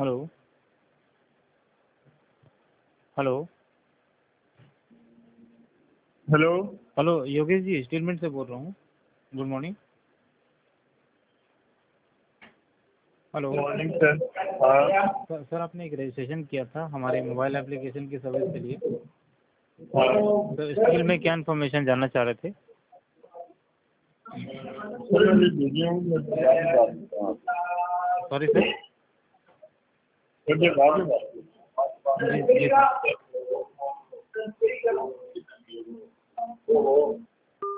Hello. Hello. Hello. Hello Yogesh ji, statement से बोल रहा हूँ। Good morning. Hello. Morning sir. हाँ। सर आपने एक रजिस्ट्रेशन किया था हमारे मोबाइल एप्लीकेशन की सर्विस के लिए। हाँ तो इसके में क्या इन्फॉर्मेशन जानना चाह रहे थे? सर मैं बिजी हूँ। Sorry sir. मुझे बाद में बात जी जी सर। करो।